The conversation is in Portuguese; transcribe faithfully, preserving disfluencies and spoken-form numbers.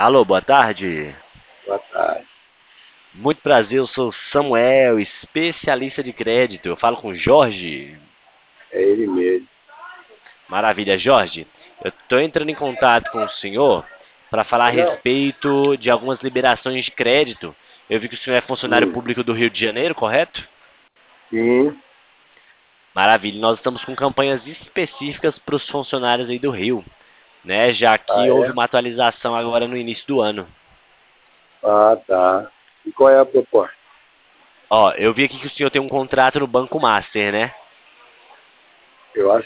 Alô, boa tarde. Boa tarde. Muito prazer, eu sou Samuel, especialista de crédito. Eu falo com o Jorge. É ele mesmo. Maravilha, Jorge. Eu estou entrando em contato com o senhor para falar a Não? respeito de algumas liberações de crédito. Eu vi que o senhor é funcionário Hum. público do Rio de Janeiro, correto? Sim. Maravilha. Nós estamos com campanhas específicas para os funcionários aí do Rio, né? Já Ah, que houve é? uma atualização agora no início do ano. Ah, tá. E qual é a proposta? Ó, eu vi aqui que o senhor tem um contrato no Banco Master, né? Eu acho